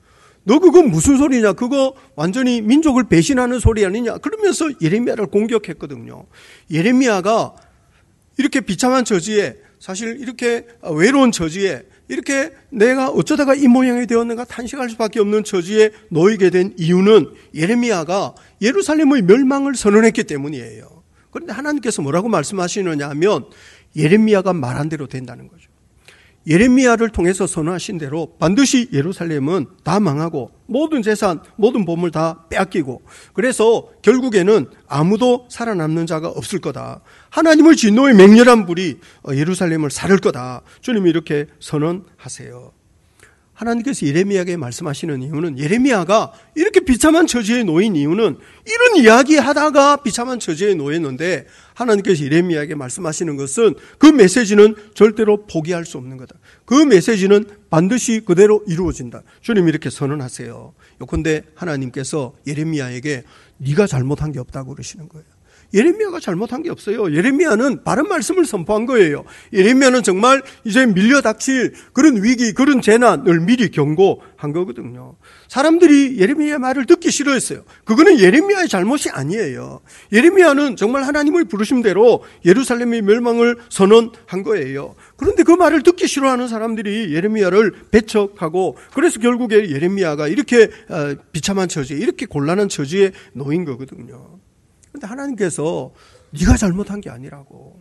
너 그거 무슨 소리냐? 그거 완전히 민족을 배신하는 소리 아니냐? 그러면서 예레미야를 공격했거든요. 예레미야가 이렇게 비참한 처지에, 사실 이렇게 외로운 처지에, 이렇게 내가 어쩌다가 이 모양이 되었는가 탄식할 수밖에 없는 처지에 놓이게 된 이유는 예레미야가 예루살렘의 멸망을 선언했기 때문이에요. 그런데 하나님께서 뭐라고 말씀하시느냐 하면 예레미야가 말한 대로 된다는 거죠. 예레미야를 통해서 선언하신 대로 반드시 예루살렘은 다 망하고 모든 재산, 모든 보물 다 빼앗기고, 그래서 결국에는 아무도 살아남는 자가 없을 거다. 하나님의 진노의 맹렬한 불이 예루살렘을 사를 거다. 주님이 이렇게 선언하세요. 하나님께서 예레미야에게 말씀하시는 이유는, 예레미야가 이렇게 비참한 처지에 놓인 이유는 이런 이야기 하다가 비참한 처지에 놓였는데, 하나님께서 예레미야에게 말씀하시는 것은 그 메시지는 절대로 포기할 수 없는 거다. 그 메시지는 반드시 그대로 이루어진다. 주님이 이렇게 선언하세요. 요컨대 하나님께서 예레미야에게 네가 잘못한 게 없다고 그러시는 거예요. 예레미야가 잘못한 게 없어요. 예레미야는 바른 말씀을 선포한 거예요. 예레미야는 정말 이제 밀려닥칠 그런 위기, 그런 재난을 미리 경고한 거거든요. 사람들이 예레미야 말을 듣기 싫어했어요. 그거는 예레미야의 잘못이 아니에요. 예레미야는 정말 하나님의 부르심대로 예루살렘의 멸망을 선언한 거예요. 그런데 그 말을 듣기 싫어하는 사람들이 예레미야를 배척하고, 그래서 결국에 예레미야가 이렇게 비참한 처지에, 이렇게 곤란한 처지에 놓인 거거든요. 그런데 하나님께서 네가 잘못한 게 아니라고,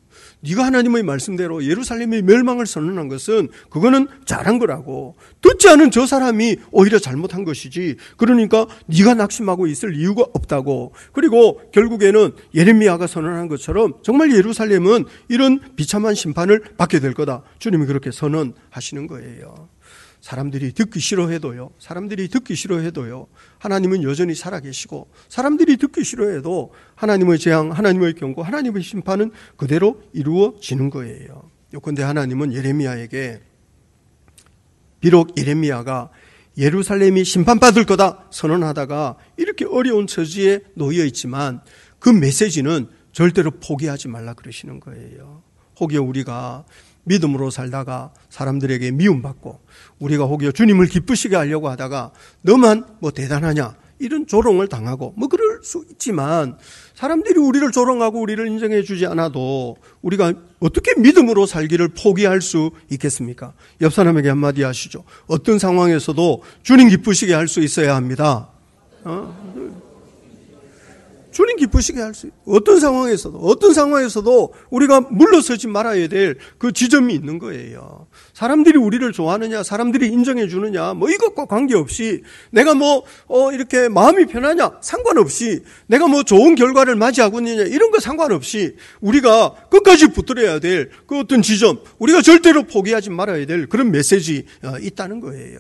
네가 하나님의 말씀대로 예루살렘의 멸망을 선언한 것은 그거는 잘한 거라고, 듣지 않은 저 사람이 오히려 잘못한 것이지, 그러니까 네가 낙심하고 있을 이유가 없다고. 그리고 결국에는 예레미야가 선언한 것처럼 정말 예루살렘은 이런 비참한 심판을 받게 될 거다. 주님이 그렇게 선언하시는 거예요. 사람들이 듣기 싫어해도요, 하나님은 여전히 살아계시고, 사람들이 듣기 싫어해도 하나님의 재앙, 하나님의 경고, 하나님의 심판은 그대로 이루어지는 거예요. 요컨대 하나님은 예레미야에게, 비록 예레미야가 예루살렘이 심판받을 거다 선언하다가 이렇게 어려운 처지에 놓여 있지만 그 메시지는 절대로 포기하지 말라 그러시는 거예요. 혹여 우리가 믿음으로 살다가 사람들에게 미움받고, 우리가 혹여 주님을 기쁘시게 하려고 하다가 너만 뭐 대단하냐 이런 조롱을 당하고 뭐 그럴 수 있지만, 사람들이 우리를 조롱하고 우리를 인정해 주지 않아도 우리가 어떻게 믿음으로 살기를 포기할 수 있겠습니까? 옆 사람에게 한마디 하시죠. 어떤 상황에서도 주님 기쁘시게 할 수 있어야 합니다. 주님 기쁘시게 할 수 있어요. 어떤 상황에서도 우리가 물러서지 말아야 될 그 지점이 있는 거예요. 사람들이 우리를 좋아하느냐, 사람들이 인정해 주느냐, 뭐 이것과 관계없이 내가 이렇게 마음이 편하냐 상관없이, 내가 좋은 결과를 맞이하고 있느냐 이런 거 상관없이 우리가 끝까지 붙들어야 될 그 어떤 지점, 우리가 절대로 포기하지 말아야 될 그런 메시지 있다는 거예요.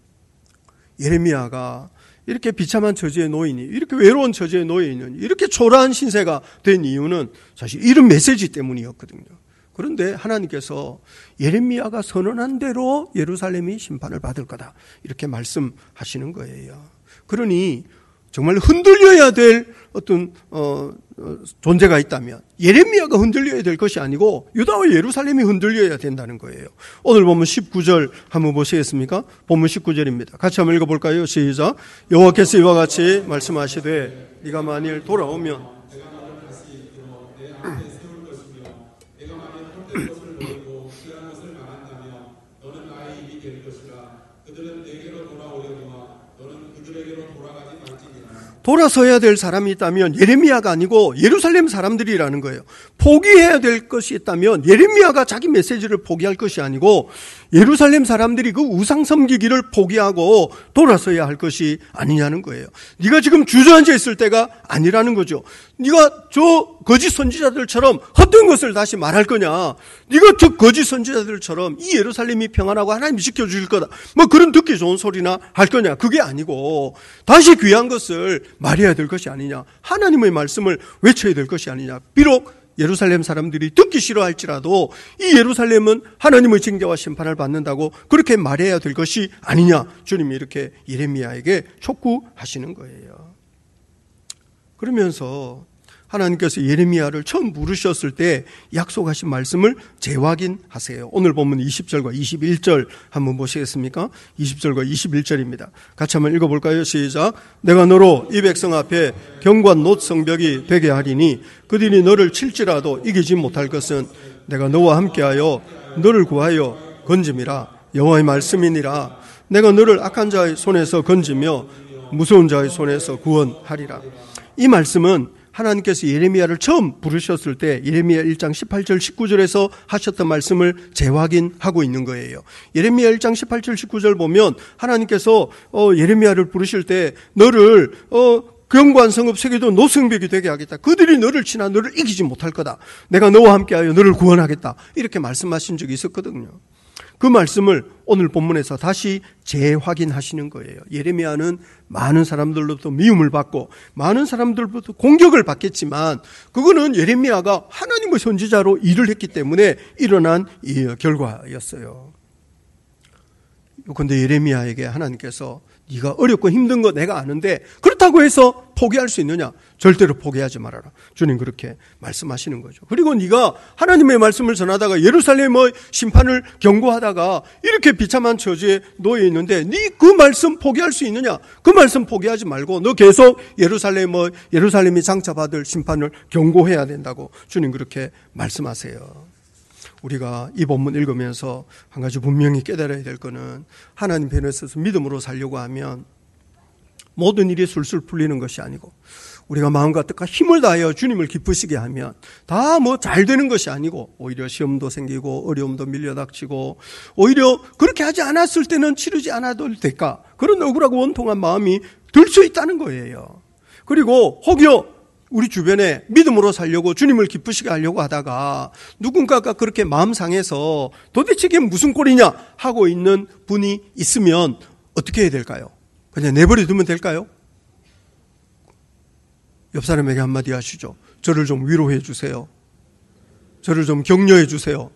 예레미야가 이렇게 비참한 처지에 놓이니, 이렇게 외로운 처지에 놓여있는, 이렇게 초라한 신세가 된 이유는 사실 이런 메시지 때문이었거든요. 그런데 하나님께서 예레미야가 선언한 대로 예루살렘이 심판을 받을 거다, 이렇게 말씀하시는 거예요. 그러니 정말 흔들려야 될 어떤 존재가 있다면 예레미야가 흔들려야 될 것이 아니고 유다와 예루살렘이 흔들려야 된다는 거예요. 오늘 보면 19절 한번 보시겠습니까? 본문 19절입니다. 같이 한번 읽어볼까요? 시작. 여호와께서 이와 같이 말씀하시되 네가 만일 돌아오면 내가 너를 다시 이끌어 내 앞에 세울 것이며 내가 만일 헛된 것을 버리고 귀한 것을 말한다면 너는 나의 입이 될 것이라. 그들은 내게로 돌아오려니와 너는 그들에게로 돌아가지 말지니라. 돌아서야 될 사람이 있다면 예레미야가 아니고 예루살렘 사람들이라는 거예요. 포기해야 될 것이 있다면 예레미야가 자기 메시지를 포기할 것이 아니고 예루살렘 사람들이 그 우상 섬기기를 포기하고 돌아서야 할 것이 아니냐는 거예요. 네가 지금 주저앉아 있을 때가 아니라는 거죠. 네가 저 거짓 선지자들처럼 헛된 것을 다시 말할 거냐, 네가 저 거짓 선지자들처럼 이 예루살렘이 평안하고 하나님이 지켜주실 거다, 뭐 그런 듣기 좋은 소리나 할 거냐, 그게 아니고 다시 귀한 것을 말해야 될 것이 아니냐, 하나님의 말씀을 외쳐야 될 것이 아니냐. 비록 예루살렘 사람들이 듣기 싫어할지라도 이 예루살렘은 하나님의 징계와 심판을 받는다고 그렇게 말해야 될 것이 아니냐, 주님이 이렇게 예레미야에게 촉구하시는 거예요. 그러면서 하나님께서 예레미야를 처음 부르셨을 때 약속하신 말씀을 재확인하세요. 오늘 보면 20절과 21절 한번 보시겠습니까? 20절과 21절입니다. 같이 한번 읽어볼까요? 시작. 내가 너로 이 백성 앞에 견고한 놋 성벽이 되게 하리니 그들이 너를 칠지라도 이기지 못할 것은 내가 너와 함께하여 너를 구하여 건짐이라. 여호와의 말씀이니라. 내가 너를 악한 자의 손에서 건지며 무서운 자의 손에서 구원하리라. 이 말씀은 하나님께서 예레미야를 처음 부르셨을 때 예레미야 1장 18절 19절에서 하셨던 말씀을 재확인하고 있는 거예요. 예레미야 1장 18절 19절 보면 하나님께서 예레미야를 부르실 때 너를 견고한 성읍 세계도 노성벽이 되게 하겠다. 그들이 너를 치나 너를 이기지 못할 거다. 내가 너와 함께하여 너를 구원하겠다. 이렇게 말씀하신 적이 있었거든요. 그 말씀을 오늘 본문에서 다시 재확인하시는 거예요. 예레미야는 많은 사람들로부터 미움을 받고 많은 사람들로부터 공격을 받겠지만 그거는 예레미야가 하나님의 선지자로 일을 했기 때문에 일어난 결과였어요. 그런데 예레미야에게 하나님께서 네가 어렵고 힘든 거 내가 아는데 그렇다고 해서 포기할 수 있느냐? 절대로 포기하지 말아라. 주님 그렇게 말씀하시는 거죠. 그리고 네가 하나님의 말씀을 전하다가 예루살렘의 심판을 경고하다가 이렇게 비참한 처지에 놓여 있는데 네 그 말씀 포기할 수 있느냐? 그 말씀 포기하지 말고 너 계속 예루살렘이 장차받을 심판을 경고해야 된다고 주님 그렇게 말씀하세요. 우리가 이 본문 읽으면서 한 가지 분명히 깨달아야 될 것은 하나님 편에 서서 믿음으로 살려고 하면 모든 일이 술술 풀리는 것이 아니고 우리가 마음과 뜻과 힘을 다하여 주님을 기쁘시게 하면 다 잘 되는 것이 아니고 오히려 시험도 생기고 어려움도 밀려닥치고 오히려 그렇게 하지 않았을 때는 치르지 않아도 될까, 그런 억울하고 원통한 마음이 들 수 있다는 거예요. 그리고 혹여 우리 주변에 믿음으로 살려고 주님을 기쁘시게 하려고 하다가 누군가가 그렇게 마음 상해서 도대체 이게 무슨 꼴이냐 하고 있는 분이 있으면 어떻게 해야 될까요? 그냥 내버려 두면 될까요? 옆 사람에게 한마디 하시죠. 저를 좀 위로해 주세요. 저를 좀 격려해 주세요.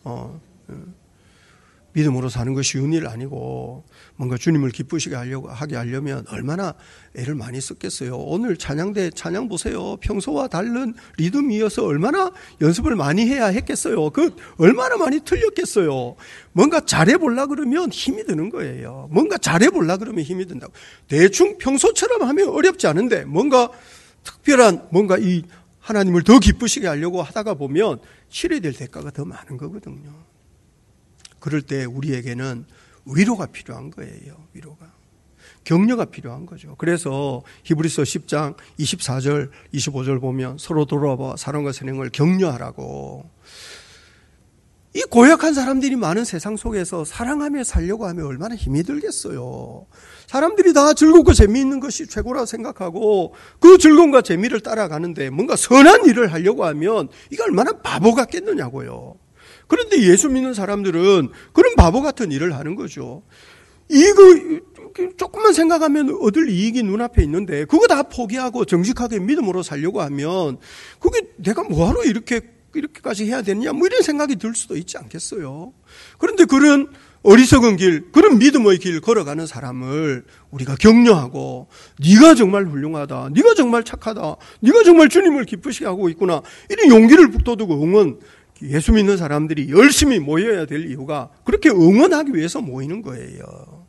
믿음으로 사는 것이 쉬운 일 아니고 뭔가 주님을 기쁘시게 하게 하려면 얼마나 애를 많이 썼겠어요. 오늘 찬양대 찬양 보세요. 평소와 다른 리듬이어서 얼마나 연습을 많이 해야 했겠어요. 그 얼마나 많이 틀렸겠어요. 뭔가 잘해보려고 그러면 힘이 드는 거예요. 뭔가 잘해보려고 그러면 힘이 든다고. 대충 평소처럼 하면 어렵지 않은데 뭔가 특별한 뭔가 이 하나님을 더 기쁘시게 하려고 하다가 보면 치러야 될 대가가 더 많은 거거든요. 그럴 때 우리에게는 위로가 필요한 거예요. 위로가. 격려가 필요한 거죠. 그래서 히브리서 10장 24절, 25절 보면 서로 돌아봐 사랑과 선행을 격려하라고. 이 고약한 사람들이 많은 세상 속에서 사랑하며 살려고 하면 얼마나 힘이 들겠어요. 사람들이 다 즐겁고 재미있는 것이 최고라고 생각하고 그 즐거움과 재미를 따라가는데 뭔가 선한 일을 하려고 하면 이게 얼마나 바보 같겠느냐고요. 그런데 예수 믿는 사람들은 그런 바보 같은 일을 하는 거죠. 이거 조금만 생각하면 얻을 이익이 눈앞에 있는데 그거 다 포기하고 정직하게 믿음으로 살려고 하면 그게 내가 뭐하러 이렇게까지 해야 되느냐 뭐 이런 생각이 들 수도 있지 않겠어요. 그런데 그런 어리석은 길, 그런 믿음의 길 걸어가는 사람을 우리가 격려하고 네가 정말 훌륭하다, 네가 정말 착하다, 네가 정말 주님을 기쁘시게 하고 있구나 이런 용기를 북돋우고 응원, 예수 믿는 사람들이 열심히 모여야 될 이유가 그렇게 응원하기 위해서 모이는 거예요.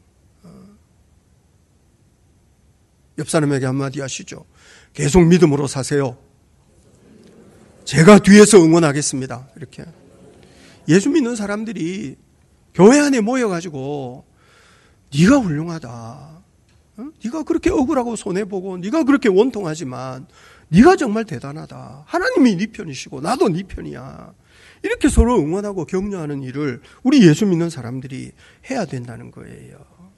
옆 사람에게 한마디 하시죠. 계속 믿음으로 사세요. 제가 뒤에서 응원하겠습니다. 이렇게. 예수 믿는 사람들이 교회 안에 모여가지고 네가 훌륭하다. 네가 그렇게 억울하고 손해보고 네가 그렇게 원통하지만 네가 정말 대단하다. 하나님이 네 편이시고 나도 네 편이야. 이렇게 서로 응원하고 격려하는 일을 우리 예수 믿는 사람들이 해야 된다는 거예요.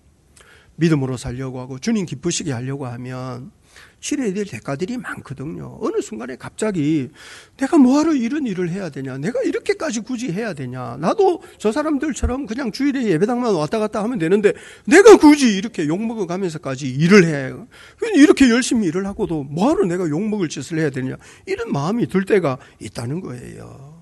믿음으로 살려고 하고 주님 기쁘시게 하려고 하면 치러야 될 대가들이 많거든요. 어느 순간에 갑자기 내가 뭐하러 이런 일을 해야 되냐, 내가 이렇게까지 굳이 해야 되냐, 나도 저 사람들처럼 그냥 주일에 예배당만 왔다 갔다 하면 되는데 내가 굳이 이렇게 욕먹어 가면서까지 일을 해요. 이렇게 열심히 일을 하고도 뭐하러 내가 욕먹을 짓을 해야 되냐, 이런 마음이 들 때가 있다는 거예요.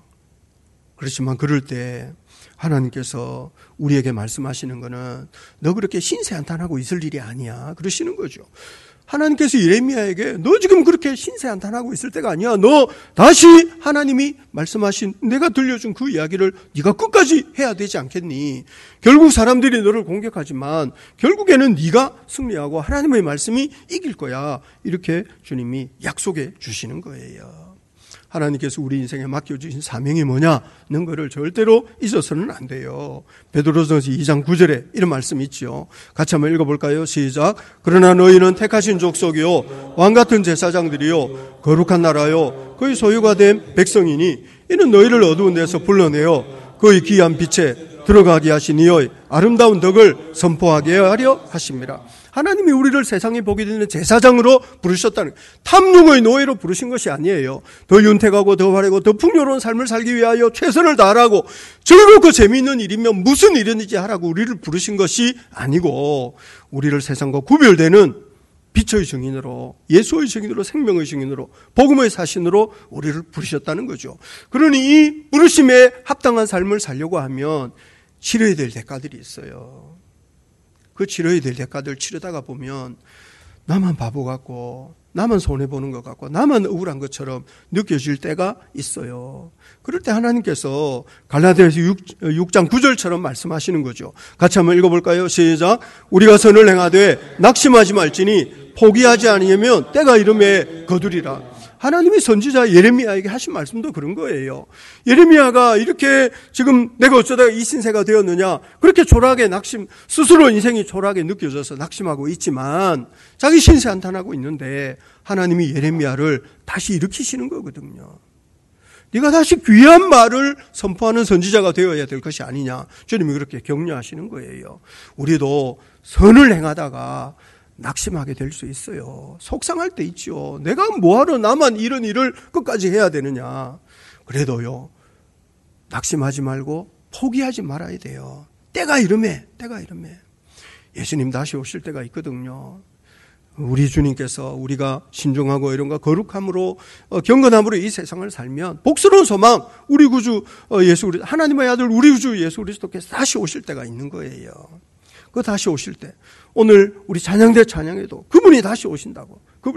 그렇지만 그럴 때 하나님께서 우리에게 말씀하시는 거는 너 그렇게 신세한탄하고 있을 일이 아니야 그러시는 거죠. 하나님께서 예레미야에게 너 지금 그렇게 신세한탄하고 있을 때가 아니야. 너 다시 하나님이 말씀하신 내가 들려준 그 이야기를 네가 끝까지 해야 되지 않겠니? 결국 사람들이 너를 공격하지만 결국에는 네가 승리하고 하나님의 말씀이 이길 거야. 이렇게 주님이 약속해 주시는 거예요. 하나님께서 우리 인생에 맡겨주신 사명이 뭐냐는 것을 절대로 잊어서는 안 돼요. 베드로전서 2장 9절에 이런 말씀이 있죠. 같이 한번 읽어볼까요? 시작. 그러나 너희는 택하신 족속이요 왕같은 제사장들이요 거룩한 나라요 그의 소유가 된 백성이니 이는 너희를 어두운 데서 불러내어 그의 귀한 빛에 들어가게 하신 이의 아름다운 덕을 선포하게 하려 하십니다. 하나님이 우리를 세상에 보게 되는 제사장으로 부르셨다는, 탐욕의 노예로 부르신 것이 아니에요. 더 윤택하고 더 화려하고 더 풍요로운 삶을 살기 위하여 최선을 다하라고, 즐겁고 재미있는 일이면 무슨 일이든지 하라고 우리를 부르신 것이 아니고 우리를 세상과 구별되는 빛의 증인으로, 예수의 증인으로, 생명의 증인으로, 복음의 사신으로 우리를 부르셨다는 거죠. 그러니 이 부르심에 합당한 삶을 살려고 하면 치러야 될 대가들이 있어요. 그 치러야 될 대가들 치르다가 보면 나만 바보 같고 나만 손해보는 것 같고 나만 억울한 것처럼 느껴질 때가 있어요. 그럴 때 하나님께서 갈라디아서 6장 9절처럼 말씀하시는 거죠. 같이 한번 읽어볼까요? 시작. 우리가 선을 행하되 낙심하지 말지니 포기하지 아니하면 때가 이름에 거두리라. 하나님이 선지자 예레미야에게 하신 말씀도 그런 거예요. 예레미야가 이렇게 지금 내가 어쩌다가 이 신세가 되었느냐, 그렇게 초라하게 스스로 인생이 초라하게 느껴져서 낙심하고 있지만 자기 신세 한탄하고 있는데 하나님이 예레미야를 다시 일으키시는 거거든요. 네가 다시 귀한 말을 선포하는 선지자가 되어야 될 것이 아니냐, 주님이 그렇게 격려하시는 거예요. 우리도 선을 행하다가 낙심하게 될 수 있어요. 속상할 때 있죠. 내가 뭐하러 나만 이런 일을 끝까지 해야 되느냐. 그래도요, 낙심하지 말고 포기하지 말아야 돼요. 때가 이름에 예수님 다시 오실 때가 있거든요. 우리 주님께서 우리가 신중하고 이런가 거룩함으로 경건함으로 이 세상을 살면 복스러운 소망, 우리 구주 예수 그리스도, 하나님의 아들 우리 구주 예수 그리스도께서 다시 오실 때가 있는 거예요. 그 다시 오실 때, 오늘 우리 찬양대 찬양에도 그분이 다시 오신다고.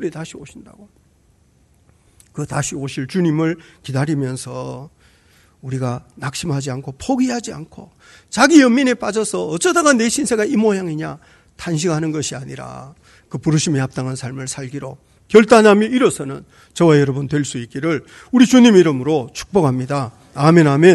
그 다시 오실 주님을 기다리면서 우리가 낙심하지 않고 포기하지 않고 자기 연민에 빠져서 어쩌다가 내 신세가 이 모양이냐 탄식하는 것이 아니라 그 부르심에 합당한 삶을 살기로 결단하며 일어서는 저와 여러분 될 수 있기를 우리 주님 이름으로 축복합니다. 아멘, 아멘.